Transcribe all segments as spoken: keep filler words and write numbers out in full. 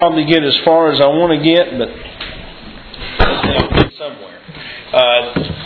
probably get as far as I want to get, but I'll get somewhere. Uh,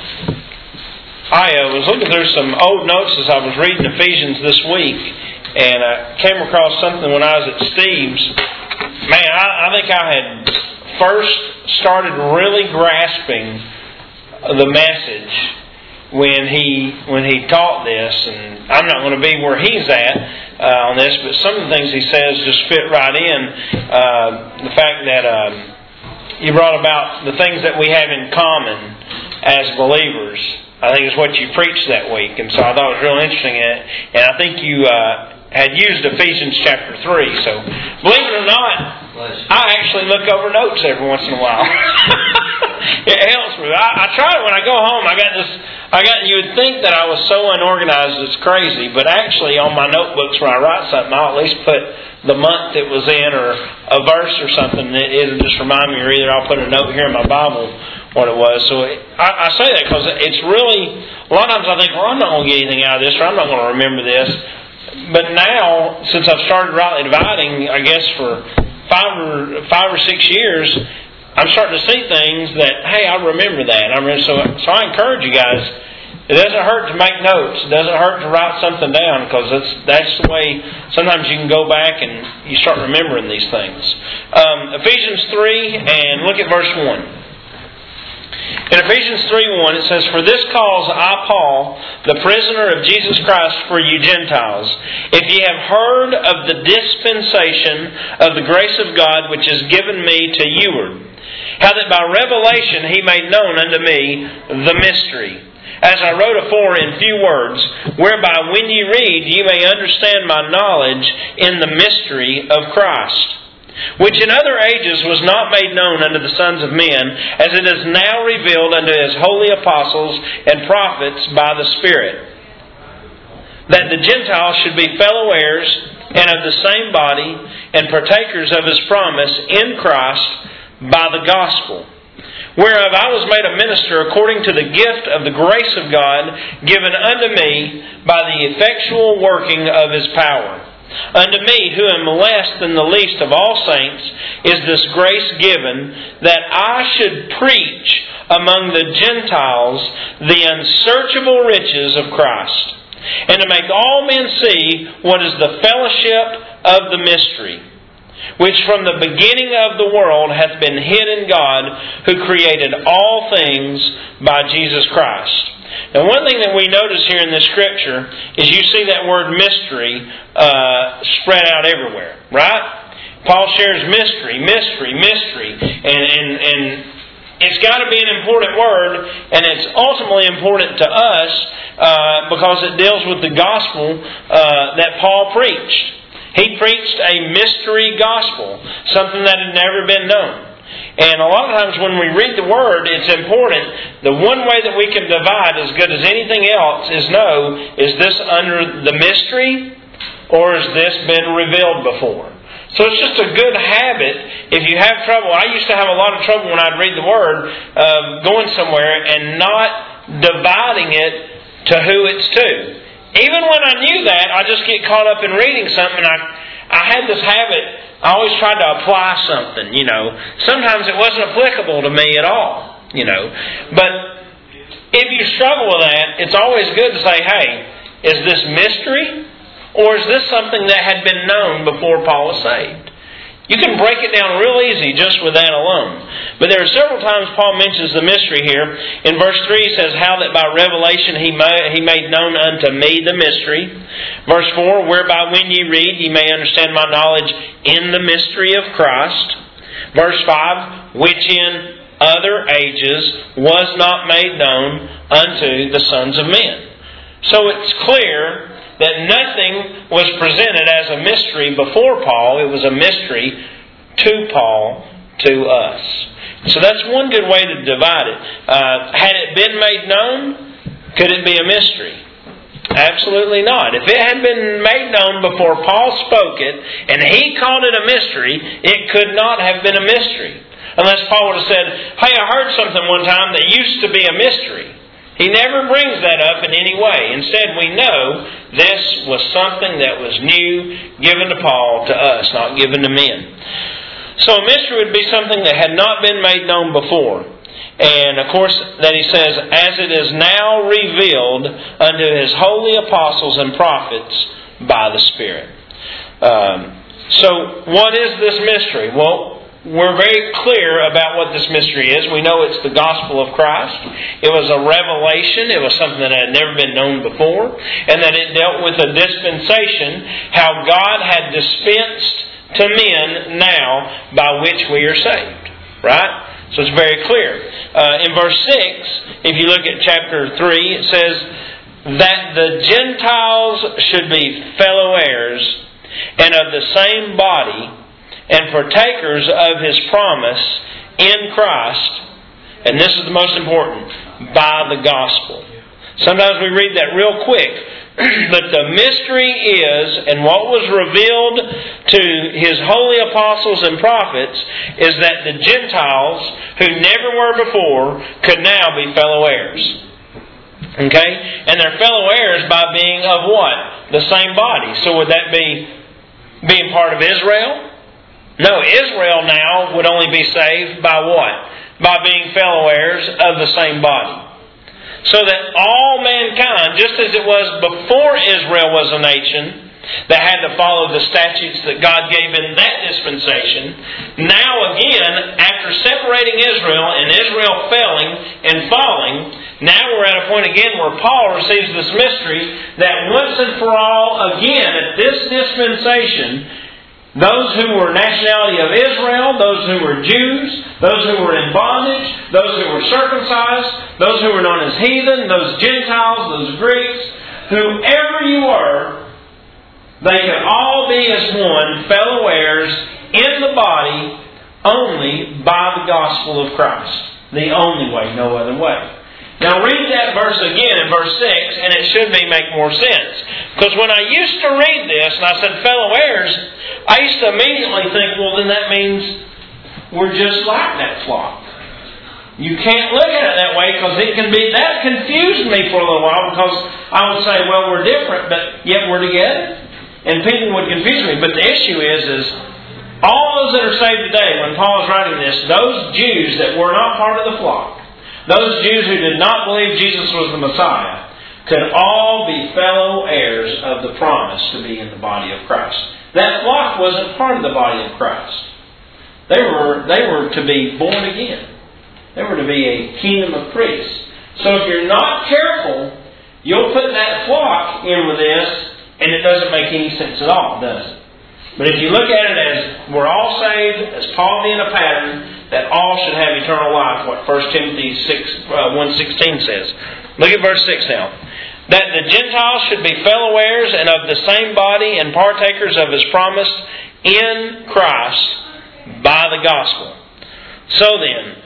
I uh, was looking through some old notes as I was reading Ephesians this week, and I came across something when I was at Steve's. Man, I, I think I had first started really grasping the message when he when he taught this, and I'm not going to be where he's at uh, on this, but some of the things he says just fit right in. Uh, the fact that um, he brought about the things that we have in common as believers, I think is what you preached that week, and so I thought it was real interesting. And I think you uh, had used Ephesians chapter three. So, believe it or not, I actually look over notes every once in a while. It helps me. I, I try it when I go home. I got this. I got. You would think that I was so unorganized it's crazy, but actually on my notebooks when I write something, I'll at least put the month it was in or a verse or something. It isn't just remind me, or either I'll put a note here in my Bible what it was. So it, I, I say that because it's really a lot of times I think, well, I'm not going to get anything out of this, or I'm not going to remember this. But now, since I've started rightly dividing, I guess for five or five or six years, I'm starting to see things that, hey, I remember that. I remember, so, so I encourage you guys, it doesn't hurt to make notes. It doesn't hurt to write something down, because that's, that's the way sometimes you can go back and you start remembering these things. Um, Ephesians three, and look at verse one. In Ephesians three one, it says, "For this cause I, Paul, the prisoner of Jesus Christ for you Gentiles, if ye have heard of the dispensation of the grace of God which is given me to youward, how that by revelation He made known unto me the mystery, as I wrote afore in few words, whereby when ye read ye may understand my knowledge in the mystery of Christ, which in other ages was not made known unto the sons of men, as it is now revealed unto His holy apostles and prophets by the Spirit, that the Gentiles should be fellow heirs and of the same body, and partakers of His promise in Christ by the gospel, whereof I was made a minister according to the gift of the grace of God given unto me by the effectual working of His power. Unto me, who am less than the least of all saints, is this grace given, that I should preach among the Gentiles the unsearchable riches of Christ, and to make all men see what is the fellowship of the mystery, which from the beginning of the world hath been hid in God, who created all things by Jesus Christ." Now, one thing that we notice here in this scripture is you see that word mystery uh, spread out everywhere, right? Paul shares mystery, mystery, mystery, and and, and it's got to be an important word, and it's ultimately important to us uh, because it deals with the gospel uh, that Paul preached. He preached a mystery gospel, something that had never been known. And a lot of times when we read the Word, it's important. The one way that we can divide as good as anything else is know, is this under the mystery, or has this been revealed before? So it's just a good habit. If you have trouble, I used to have a lot of trouble when I'd read the Word, uh, going somewhere and not dividing it to who it's to. Even when I knew that, I just get caught up in reading something. I, I had this habit. I always tried to apply something, you know. Sometimes it wasn't applicable to me at all, you know. But if you struggle with that, it's always good to say, hey, is this mystery? Or is this something that had been known before Paul was saved? You can break it down real easy just with that alone. But there are several times Paul mentions the mystery here. In verse three he says, "How that by revelation he made, he made known unto me the mystery." Verse four, "Whereby when ye read ye may understand my knowledge in the mystery of Christ." Verse five, "Which in other ages was not made known unto the sons of men." So it's clear that nothing was presented as a mystery before Paul. It was a mystery to Paul, to us. So that's one good way to divide it. Uh, had it been made known, could it be a mystery? Absolutely not. If it had been made known before Paul spoke it, and he called it a mystery, it could not have been a mystery. Unless Paul would have said, hey, I heard something one time that used to be a mystery. He never brings that up in any way. Instead, we know this was something that was new, given to Paul, to us, not given to men. So a mystery would be something that had not been made known before. And of course, that he says, as it is now revealed unto His holy apostles and prophets by the Spirit. Um, so what is this mystery? Well, we're very clear about what this mystery is. We know it's the gospel of Christ. It was a revelation. It was something that had never been known before. And that it dealt with a dispensation, how God had dispensed to men now by which we are saved. Right? So it's very clear. Uh, in verse six, if you look at chapter three, it says that the Gentiles should be fellow heirs and of the same body, and partakers of His promise in Christ. And this is the most important, by the gospel. Sometimes we read that real quick. But the mystery is, and what was revealed to His holy apostles and prophets, is that the Gentiles, who never were before, could now be fellow heirs. Okay? And they're fellow heirs by being of what? The same body. So would that be being part of Israel? No, Israel now would only be saved by what? By being fellow heirs of the same body. So that all mankind, just as it was before Israel was a nation that had to follow the statutes that God gave in that dispensation, now again, after separating Israel and Israel failing and falling, now we're at a point again where Paul receives this mystery that once and for all, again, at this dispensation, those who were nationality of Israel, those who were Jews, those who were in bondage, those who were circumcised, those who were known as heathen, those Gentiles, those Greeks, whoever you were, they could all be as one, fellow heirs in the body, only by the gospel of Christ. The only way, no other way. Now read that verse again in verse six, and it should be make more sense. Because when I used to read this, and I said fellow heirs, I used to immediately think, well, then that means we're just like that flock. You can't look at it that way, because it can be, that confused me for a little while, because I would say, well, we're different, but yet we're together. And people would confuse me. But the issue is, is all those that are saved today, when Paul is writing this, those Jews that were not part of the flock, those Jews who did not believe Jesus was the Messiah, could all be fellow heirs of the promise to be in the body of Christ. That flock wasn't part of the body of Christ. They were, they were to be born again. They were to be a kingdom of priests. So if you're not careful, you'll put that flock in with this, and it doesn't make any sense at all, does it? But if you look at it as we're all saved, as Paul being a pattern, that all should have eternal life, what First Timothy six, uh, one sixteen says. Look at verse six now. That the Gentiles should be fellow heirs and of the same body and partakers of His promise in Christ by the gospel. So then,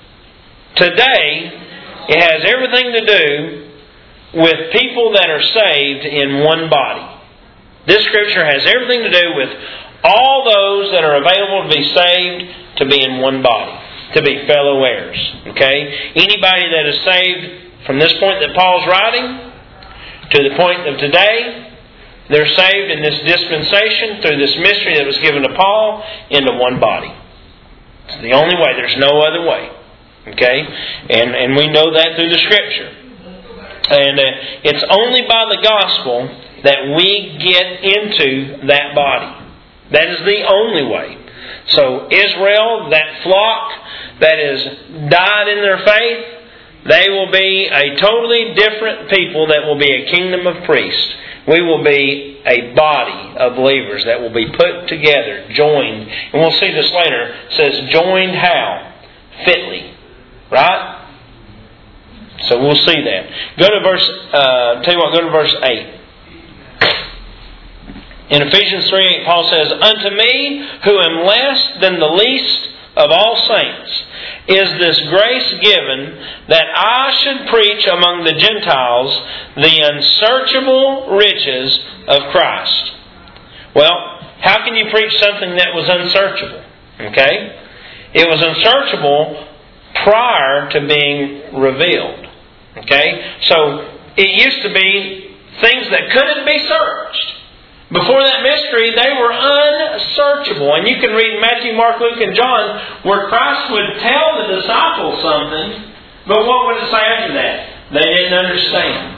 today, it has everything to do with people that are saved in one body. This Scripture has everything to do with all those that are available to be saved to be in one body, to be fellow heirs. Okay? Anybody that is saved from this point that Paul's writing to the point of today, they're saved in this dispensation through this mystery that was given to Paul into one body. It's the only way. There's no other way. Okay? And, and we know that through the Scripture. And uh, it's only by the gospel that we get into that body. That is the only way. So Israel, that flock that has died in their faith, they will be a totally different people that will be a kingdom of priests. We will be a body of believers that will be put together, joined. And we'll see this later. It says, joined how? Fitly. Right? So we'll see that. Go to verse, uh, tell you what, go to verse eight. In Ephesians three eight, Paul says, unto me, who am less than the least of all saints, is this grace given that I should preach among the Gentiles the unsearchable riches of Christ. Well, how can you preach something that was unsearchable? Okay? It was unsearchable prior to being revealed. Okay? So, it used to be things that couldn't be searched. Before that mystery, they were unsearchable. And you can read Matthew, Mark, Luke, and John where Christ would tell the disciples something, but what would it say after that? They didn't understand.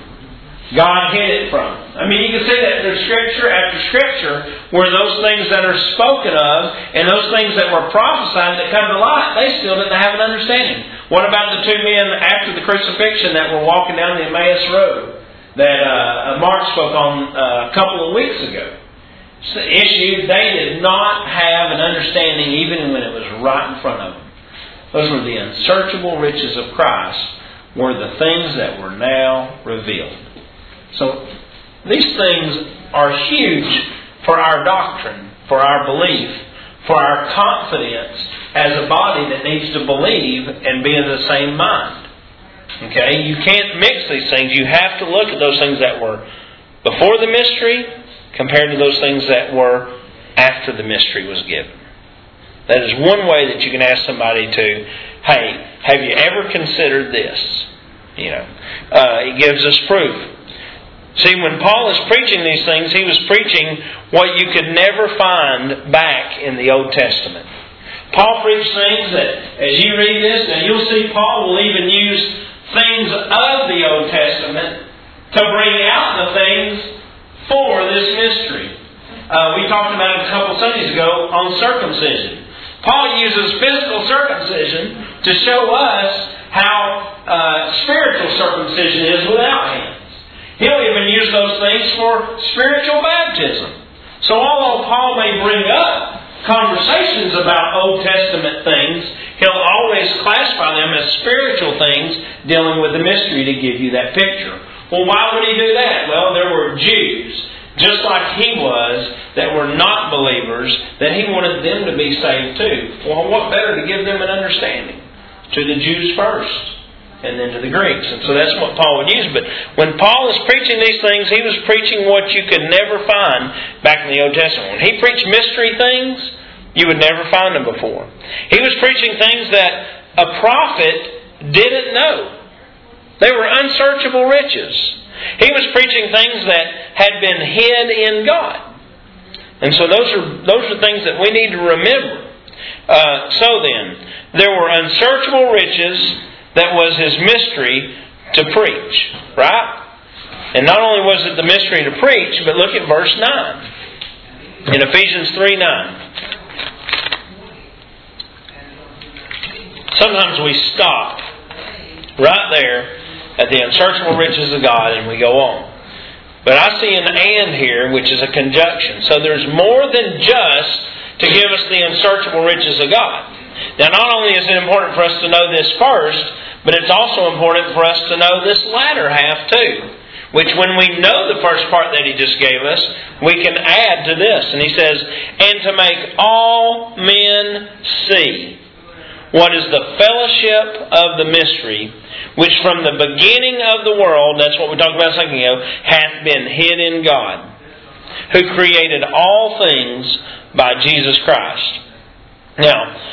God hid it from them. I mean, you can see that through Scripture after Scripture where those things that are spoken of and those things that were prophesied that come to light, they still didn't have an understanding. What about the two men after the crucifixion that were walking down the Emmaus Road that uh, Mark spoke on uh, a couple of weeks ago? It's the issue, they did not have an understanding even when it was right in front of them. Those were the unsearchable riches of Christ, were the things that were now revealed. So these things are huge for our doctrine, for our belief, for our confidence as a body that needs to believe and be in the same mind. Okay? You can't mix these things. You have to look at those things that were before the mystery compared to those things that were after the mystery was given. That is one way that you can ask somebody to, hey, have you ever considered this? You know, uh, it gives us proof. See, when Paul is preaching these things, he was preaching what you could never find back in the Old Testament. Paul preached things that, as you read this, and you'll see Paul will even use things of the Old Testament to bring out the things for this mystery. Uh, we talked about it a couple Sundays ago on circumcision. Paul uses physical circumcision to show us how uh, spiritual circumcision is without hands. He'll even use those things for spiritual baptism. So although Paul may bring up conversations about Old Testament things, he'll always classify them as spiritual things dealing with the mystery to give you that picture. Well, why would he do that? Well, there were Jews, just like he was, that were not believers, that he wanted them to be saved too. Well, what better to give them an understanding? To the Jews first, and then to the Greeks. And so that's what Paul would use. But when Paul is preaching these things, he was preaching what you could never find back in the Old Testament. When he preached mystery things, you would never find them before. He was preaching things that a prophet didn't know. They were unsearchable riches. He was preaching things that had been hid in God. And so those are those are things that we need to remember. Uh, so then, there were unsearchable riches that was his mystery to preach. Right? And not only was it the mystery to preach, but look at verse nine. In Ephesians three nine. Sometimes we stop right there at the unsearchable riches of God and we go on. But I see an and here, which is a conjunction. So there's more than just to give us the unsearchable riches of God. Now, not only is it important for us to know this first, but it's also important for us to know this latter half too. Which when we know the first part that he just gave us, we can add to this. And he says, and to make all men see what is the fellowship of the mystery, which from the beginning of the world, that's what we talked about a second ago, hath been hid in God, who created all things by Jesus Christ. Now,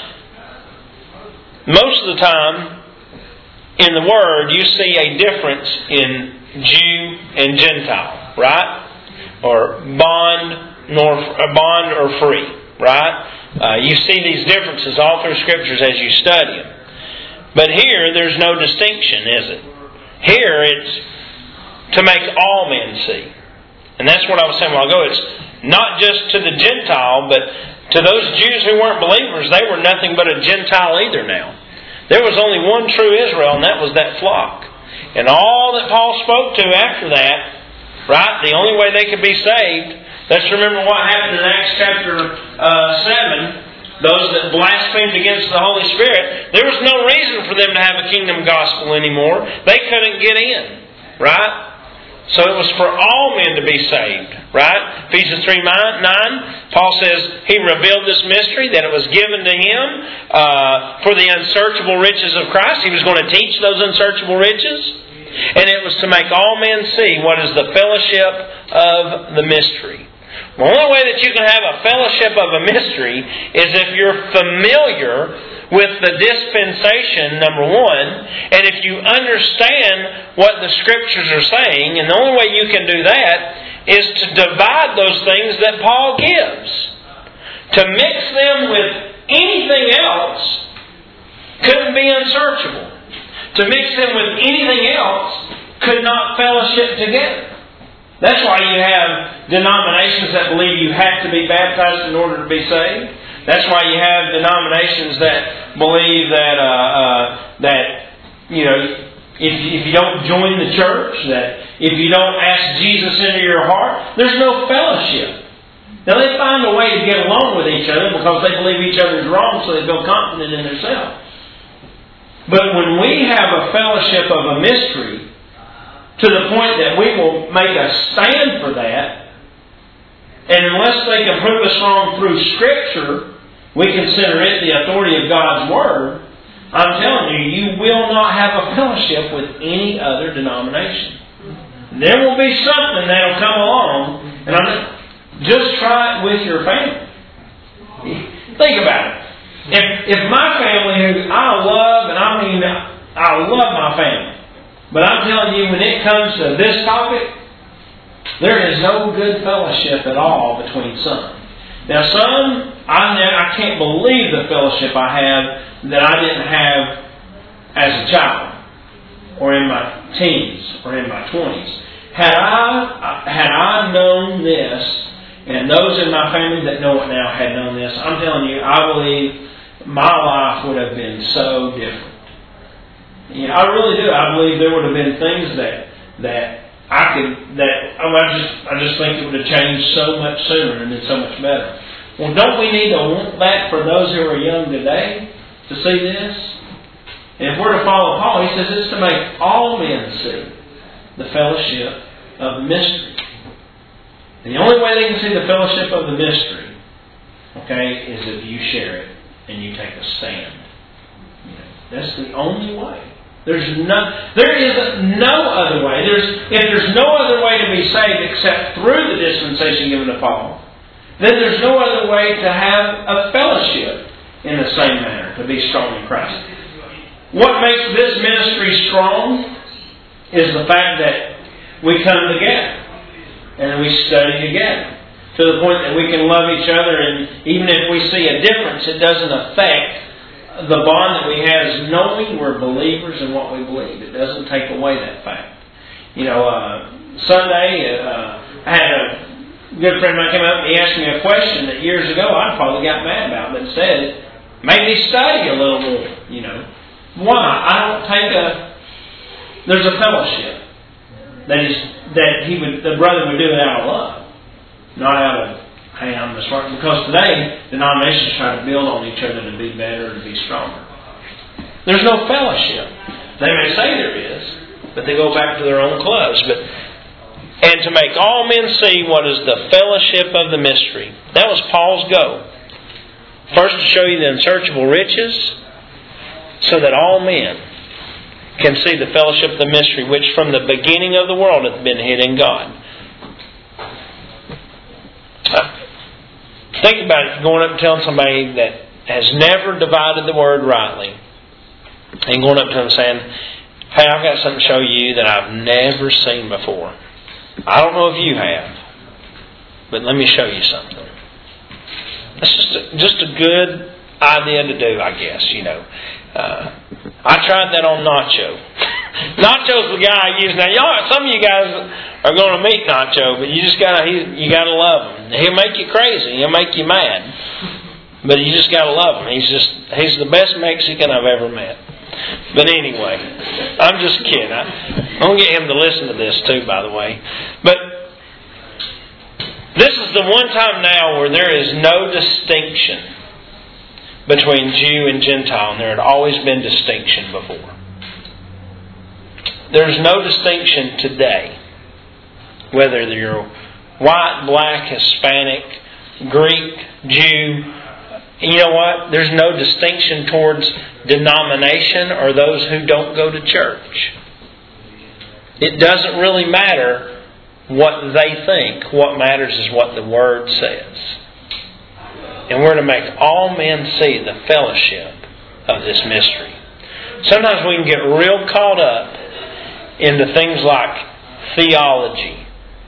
most of the time in the Word, you see a difference in Jew and Gentile, right? Or bond, nor bond or free, right? Uh, you see these differences all through Scriptures as you study them. But here, there's no distinction, is it? Here, it's to make all men see. And that's what I was saying a while ago. It's not just to the Gentile, but to those Jews who weren't believers, they were nothing but a Gentile either now. There was only one true Israel, and that was that flock. And all that Paul spoke to after that, right, the only way they could be saved, let's remember what happened in Acts chapter uh, seven. Those that blasphemed against the Holy Spirit, there was no reason for them to have a kingdom gospel anymore. They couldn't get in, right? So it was for all men to be saved, right? Ephesians three nine, Paul says he revealed this mystery, that it was given to him uh, for the unsearchable riches of Christ. He was going to teach those unsearchable riches. And it was to make all men see what is the fellowship of the mystery. The only way that you can have a fellowship of a mystery is if you're familiar with the dispensation, number one, and if you understand what the Scriptures are saying. And the only way you can do that is to divide those things that Paul gives. To mix them with anything else couldn't be unsearchable. To mix them with anything else could not fellowship together. That's why you have denominations that believe you have to be baptized in order to be saved. That's why you have denominations that believe that uh, uh, that you know if if you don't join the church, that if you don't ask Jesus into your heart, there's no fellowship. Now they find a way to get along with each other because they believe each other is wrong, so they feel confident in themselves. But when we have a fellowship of a mystery, to the point that we will make a stand for that, and unless they can prove us wrong through Scripture, we consider it the authority of God's Word, I'm telling you, you will not have a fellowship with any other denomination. There will be something that will come along, and I'm just try it with your family. Think about it. If, if my family, who I love, and I mean, I love my family, but I'm telling you, when it comes to this topic, there is no good fellowship at all between some. Now, some, I, I can't believe the fellowship I have that I didn't have as a child, or in my teens, or in my twenties. Had I had I known this, and those in my family that know it now had known this, I'm telling you, I believe my life would have been so different. You know, I really do. I believe there would have been things that that I could that I just I just think it would have changed so much sooner and been so much better. Well, don't we need to want that for those who are young today to see this? And if we're to follow Paul, he says it's to make all men see the fellowship of the mystery. And the only way they can see the fellowship of the mystery, okay, is if you share it and you take a stand. You know, that's the only way. There's no, there is no other way. There's, if there's no other way to be saved except through the dispensation given to Paul, then there's no other way to have a fellowship in the same manner, to be strong in Christ. What makes this ministry strong is the fact that we come together and we study together to the point that we can love each other, and even if we see a difference, it doesn't affect the bond that we have as knowing we're believers in what we believe. It doesn't take away that fact. You know, uh, Sunday, uh, I had a good friend of mine came up and he asked me a question that years ago I probably got mad about, but instead it made me study a little more, you know. Why? I don't take a... There's a fellowship that is that he would the brother would do it out of love, not out of, hey, I'm the smart. Because today denominations try to build on each other to be better and to be stronger. There's no fellowship. They may say there is, but they go back to their own clubs. But and to make all men see what is the fellowship of the mystery. That was Paul's goal. First, to show you the unsearchable riches, so that all men can see the fellowship of the mystery, which from the beginning of the world hath been hid in God. Think about it, going up and telling somebody that has never divided the word rightly, and going up to them saying, hey, I've got something to show you that I've never seen before. I don't know if you have, but let me show you something. That's just a, just a good idea to do, I guess, you know. Uh, I tried that on Nacho. Nacho's the guy I use now. Y'all, some of you guys are going to meet Nacho, but you just gotta he, you gotta love him. He'll make you crazy. He'll make you mad, but you just gotta love him. He's just he's the best Mexican I've ever met. But anyway, I'm just kidding. I, I'm gonna get him to listen to this too, by the way. But this is the one time now where there is no distinction between Jew and Gentile, and there had always been distinction before. There's no distinction today, whether you're white, black, Hispanic, Greek, Jew. You know what? There's no distinction towards denomination or those who don't go to church. It doesn't really matter what they think. What matters is what the Word says. And we're to make all men see the fellowship of this mystery. Sometimes we can get real caught up into things like theology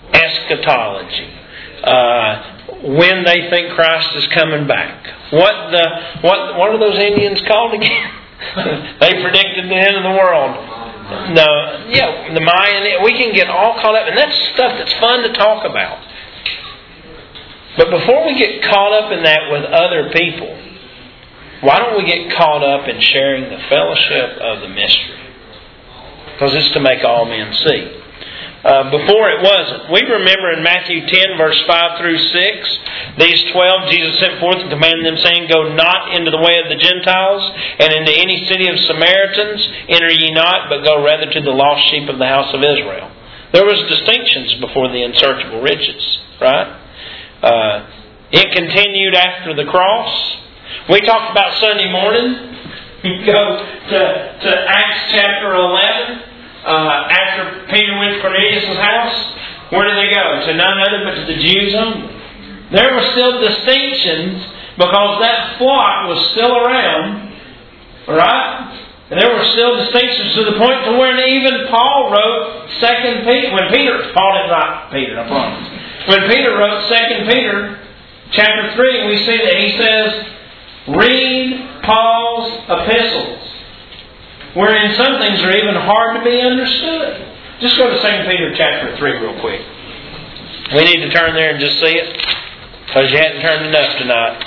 eschatology. Uh, when they think Christ is coming back. What the what what are those Indians called again? They predicted the end of the world. No, yeah, the Mayan. We can get all caught up, and that's stuff that's fun to talk about. But before we get caught up in that with other people, why don't we get caught up in sharing the fellowship of the mystery? Because it's to make all men see. Uh, before it wasn't. We remember in Matthew ten, verse five through six, these twelve Jesus sent forth and commanded them, saying, Go not into the way of the Gentiles, and into any city of Samaritans enter ye not, but go rather to the lost sheep of the house of Israel. There was distinctions before the unsearchable riches, right? Uh, it continued after the cross. We talked about Sunday morning. You go to, to Acts chapter eleven. Uh, after Peter went to Cornelius' house, where did they go? To none other but to the Jews only. There were still distinctions because that flock was still around, right? And there were still distinctions to the point to where even Paul wrote Second Peter. When Peter, Paul didn't write Peter, I promise. When Peter wrote Second Peter, chapter three, we see that he says, "Read Paul's epistles." Wherein some things are even hard to be understood. Just go to Second Peter chapter three real quick. We need to turn there and just see it. Because you hadn't turned enough tonight.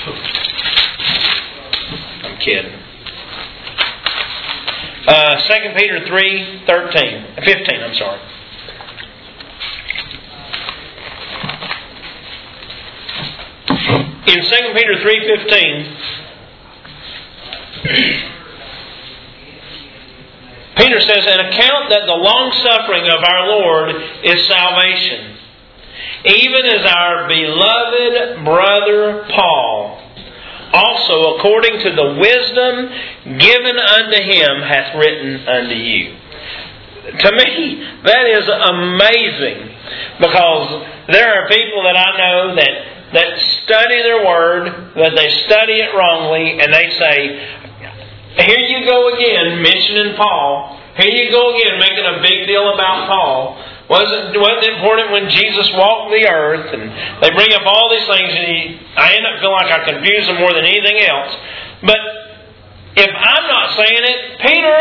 I'm kidding. Uh, Second Peter three, thirteen. fifteen, I'm sorry. In Second Peter three fifteen, Peter says, An account that the long-suffering of our Lord is salvation, even as our beloved brother Paul also according to the wisdom given unto him hath written unto you. To me, that is amazing, because there are people that I know that, that study their word, that they study it wrongly, and they say, here you go again, mentioning Paul. Here you go again, making a big deal about Paul. Wasn't wasn't it important when Jesus walked the earth? And they bring up all these things, and he, I end up feeling like I confuse them more than anything else. But if I'm not saying it, Peter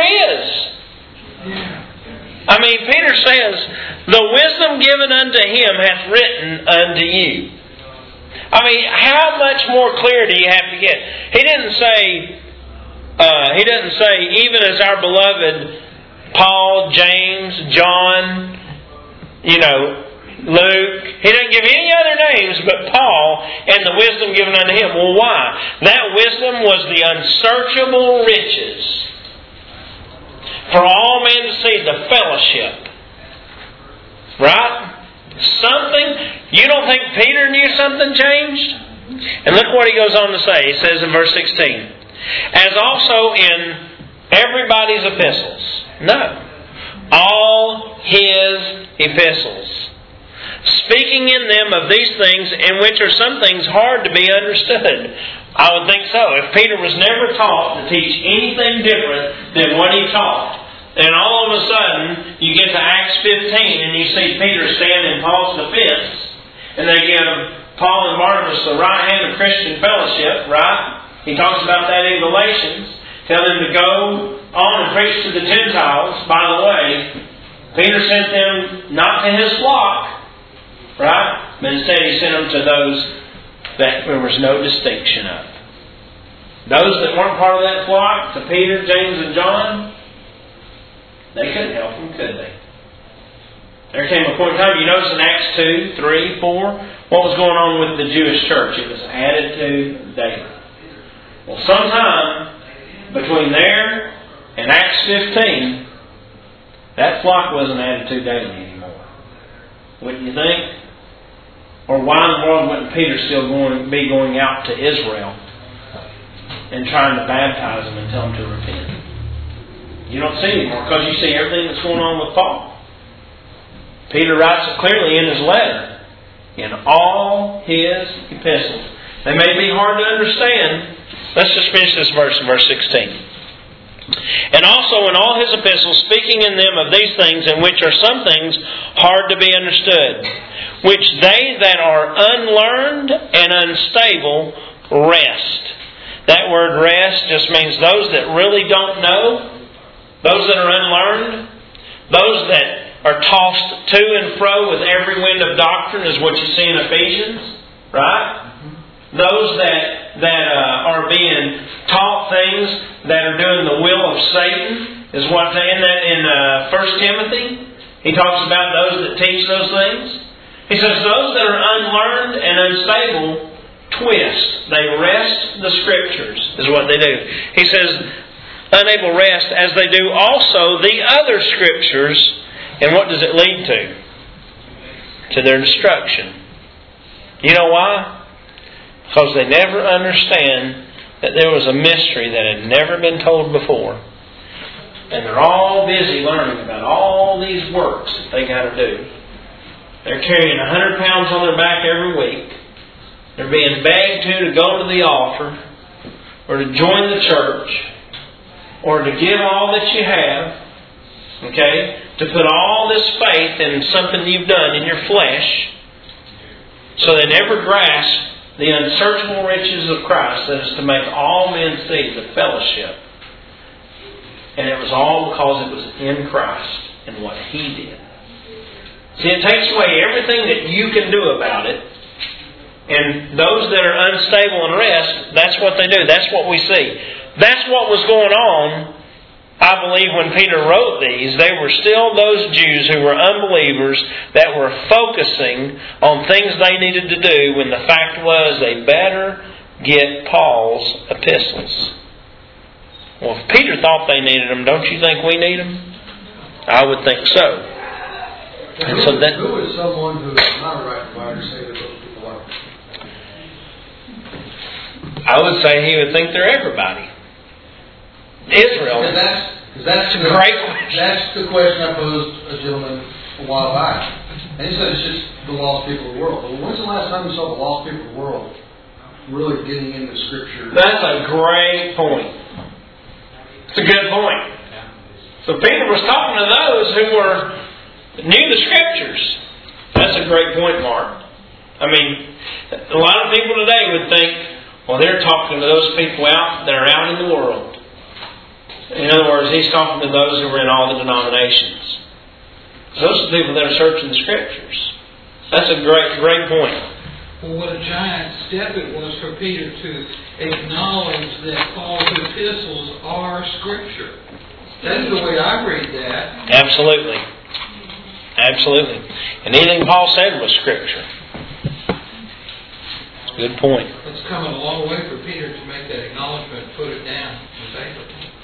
is. I mean, Peter says, the wisdom given unto him hath written unto you. I mean, how much more clear do you have to get? He didn't say. Uh, he doesn't say, even as our beloved Paul, James, John, you know, Luke. He doesn't give any other names but Paul and the wisdom given unto him. Well, why? That wisdom was the unsearchable riches for all men to see, the fellowship. Right? Something, you don't think Peter knew something changed? And look what he goes on to say. He says in verse sixteen, as also in everybody's epistles. No. All his epistles. Speaking in them of these things, in which are some things hard to be understood. I would think so. If Peter was never taught to teach anything different than what he taught, and all of a sudden you get to Acts fifteen and you see Peter stand in Paul's defense, and they give Paul and Barnabas the right hand of Christian fellowship, right? He talks about that in Galatians. Tell them to go on and preach to the Gentiles. By the way, Peter sent them not to his flock, right? But instead he sent them to those that there was no distinction of. Those that weren't part of that flock, to Peter, James, and John, they couldn't help them, could they? There came a point in time, you notice in Acts two, three, four, what was going on with the Jewish church? It was added to daily. Well, sometime between there and Acts fifteen, that flock wasn't added to daily anymore. Wouldn't you think? Or why in the world wouldn't Peter still going be going out to Israel and trying to baptize them and tell them to repent? You don't see it anymore because you see everything that's going on with Paul. Peter writes it clearly in his letter. In all his epistles. They may be hard to understand. Let's just finish this verse in verse sixteen. And also in all his epistles, speaking in them of these things, in which are some things hard to be understood, which they that are unlearned and unstable rest. That word rest just means those that really don't know, those that are unlearned, those that are tossed to and fro with every wind of doctrine, is what you see in Ephesians, right? Those that that uh, are being taught things that are doing the will of Satan, is what they in that in uh, First Timothy. He talks about those that teach those things. He says those that are unlearned and unstable twist. They wrest the Scriptures, is what they do. He says, unable rest, as they do also the other Scriptures. And what does it lead to? To their destruction. You know why? Because they never understand that there was a mystery that had never been told before. And they're all busy learning about all these works that they got to do. They're carrying a hundred pounds on their back every week. They're being begged to to go to the altar, or to join the church, or to give all that you have. Okay? To put all this faith in something you've done in your flesh. So they never grasp the unsearchable riches of Christ, that is to make all men see the fellowship. And it was all because it was in Christ and what He did. See, it takes away everything that you can do about it. And those that are unstable in rest, that's what they do. That's what we see. That's what was going on, I believe, when Peter wrote these. They were still those Jews who were unbelievers that were focusing on things they needed to do, when the fact was they better get Paul's epistles. Well, if Peter thought they needed them, don't you think we need them? I would think so. And who, so that, who is someone who is not a right divider say that those people are? I would say he would think they're everybody. Israel. Because that's, because that's, the, the, great question. That's the question I posed a gentleman a while back. And he said it's just the lost people of the world. Well, when's the last time you saw the lost people of the world really getting into Scripture? That's a great point. It's a good point. So Peter was talking to those who were knew the Scriptures. That's a great point, Mark. I mean, a lot of people today would think, well, they're talking to those people out that are out in the world. In other words, he's talking to those who are in all the denominations. Those are the people that are searching the Scriptures. That's a great, great point. Well, what a giant step it was for Peter to acknowledge that Paul's epistles are Scripture. That's the way I read that. Absolutely. Absolutely. And anything Paul said was Scripture. That's a good point. It's coming a long way for Peter to make that acknowledgement and put it down on paper.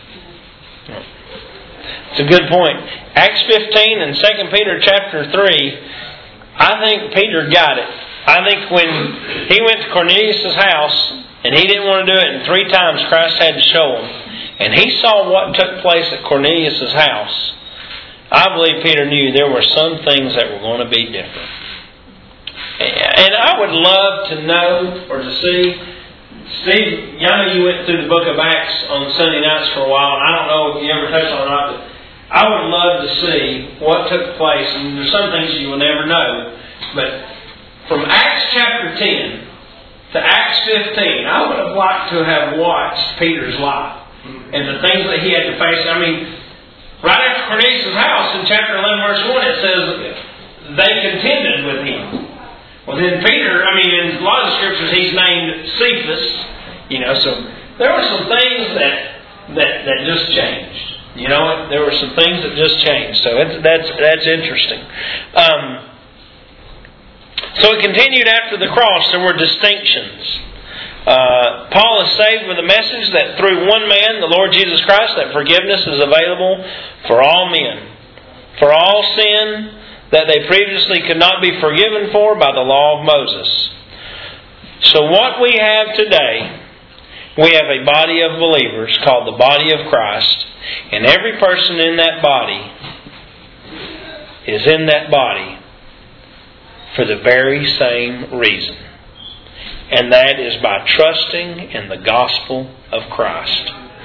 It's a good point. Acts fifteen and Second Peter chapter three, I think Peter got it. I think when he went to Cornelius' house, and he didn't want to do it, and three times Christ had to show him, and he saw what took place at Cornelius' house, I believe Peter knew there were some things that were going to be different. And I would love to know or to see. Steve, I know you went through the book of Acts on Sunday nights for a while, and I don't know if you ever touched on it or not, but I would love to see what took place. And there's some things you will never know. But from Acts chapter ten to Acts fifteen, I would have liked to have watched Peter's life and the things that he had to face. I mean, right after Cornelius' house in chapter eleven, verse one, it says they contended with him. Well, then Peter, I mean, in a lot of the scriptures, he's named Cephas. You know, so there were some things that that, that just changed. You know, there were some things that just changed. So it's, that's that's interesting. Um, so it continued after the cross. There were distinctions. Uh, Paul is saved with a message that through one man, the Lord Jesus Christ, that forgiveness is available for all men, for all sin that they previously could not be forgiven for by the law of Moses. So what we have today, we have a body of believers called the body of Christ, and every person in that body is in that body for the very same reason. And that is by trusting in the gospel of Christ.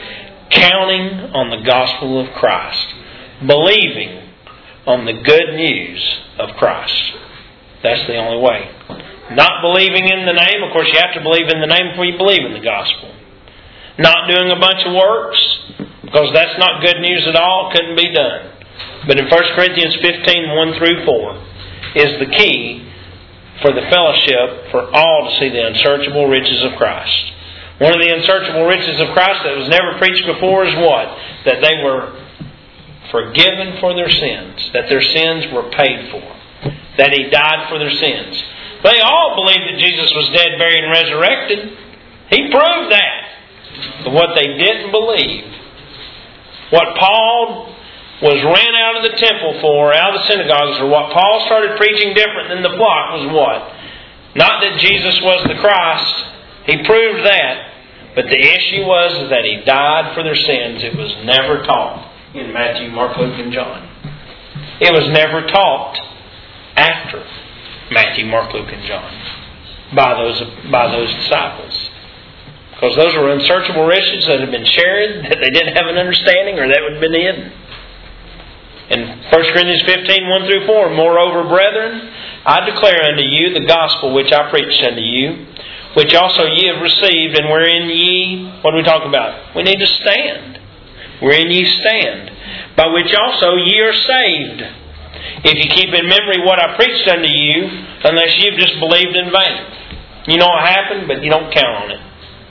counting on the gospel of Christ, believing on the good news of Christ. That's the only way. Not believing in the name. Of course, you have to believe in the name before you believe in the gospel. Not doing a bunch of works, because that's not good news at all. It couldn't be done. But in First Corinthians fifteen, one through four is the key for the fellowship for all to see the unsearchable riches of Christ. One of the unsearchable riches of Christ that was never preached before is what? That they were forgiven for their sins. That their sins were paid for. That He died for their sins. They all believed that Jesus was dead, buried, and resurrected. He proved that. But what they didn't believe, what Paul was ran out of the temple for, out of the synagogues, or what Paul started preaching different than the flock was what? Not that Jesus was the Christ. He proved that. But the issue was that He died for their sins. It was never taught in Matthew, Mark, Luke, and John. It was never taught after Matthew, Mark, Luke, and John by those, by those disciples. Because those were unsearchable riches that had been shared, that they didn't have an understanding, or that would have been hidden. In First Corinthians fifteen, one through four, moreover, brethren, I declare unto you the gospel which I preached unto you, which also ye have received, and wherein ye, what do we talk about? We need to stand. Wherein ye stand, by which also ye are saved, if you keep in memory what I preached unto you, unless you've just believed in vain. You know what happened, but you don't count on it.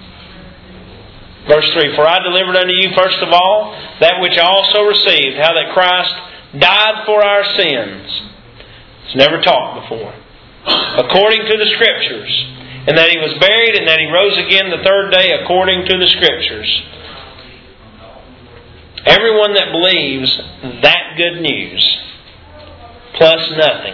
Verse three, for I delivered unto you first of all that which I also received, how that Christ died for our sins. It's never taught before. According to the Scriptures. And that He was buried, and that He rose again the third day according to the Scriptures. Everyone that believes that good news, plus nothing,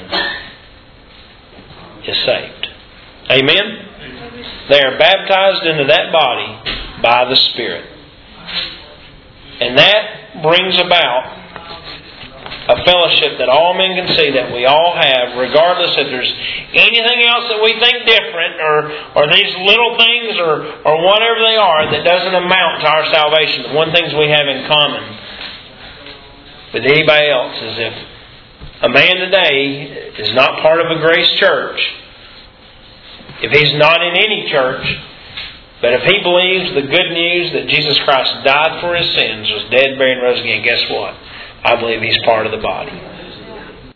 is saved. Amen? They are baptized into that body by the Spirit. And that brings about a fellowship that all men can see that we all have, regardless if there's anything else that we think different, or, or these little things, or, or whatever they are, that doesn't amount to our salvation. The one thing we have in common with anybody else is if a man today is not part of a grace church, if he's not in any church, but if he believes the good news that Jesus Christ died for his sins, was dead, buried, and rose again, guess what? I believe he's part of the body.